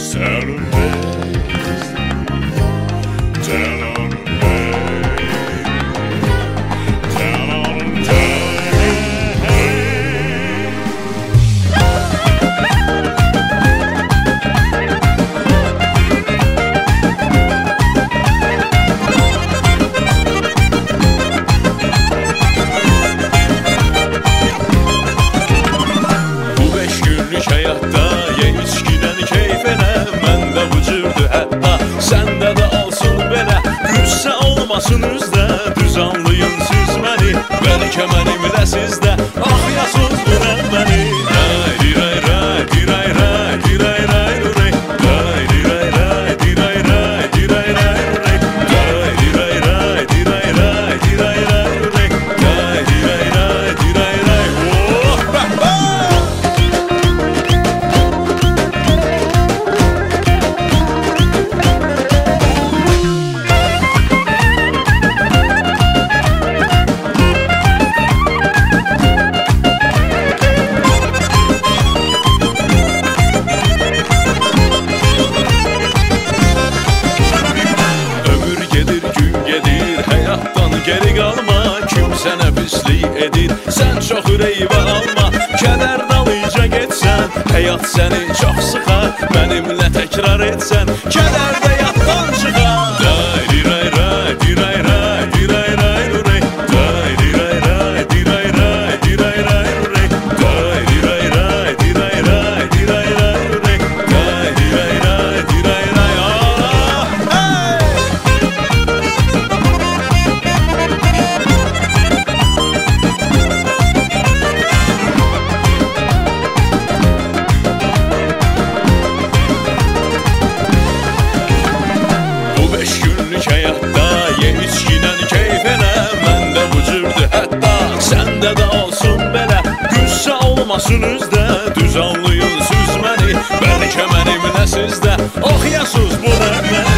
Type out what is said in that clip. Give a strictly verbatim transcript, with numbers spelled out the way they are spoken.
Üzdə düz anlayın siz məni, bəlkə mənimlə sizdə axıyasız bürən məni. Ray diray ray diray ray diray ray ray ray diray ray diray ray diray ray ray diray ray diray ray diray ray ray diray ray diray ray. Oh baba! Geri qalma, kim sənə pislik edir, sən çox ürəyivə alma, kədər dalıca getsən, həyat səni çox sıxar, mənimlə təkrar etsən, kədər də yaddan çıxar. Ray diray ray diray ray diray ray ray ray diray ray diray ray diray ray ray ray diray ray diray ray diray ray ray ray diray ray diray ray. Həyatda ye içkilə keyf elə, məndə bu cürdür hətta səndə də olsun belə, qüssə olmasın üzdə, düz anlayın siz məni, bəlkə mənimlə sizdə oxuyasız bu rəməni.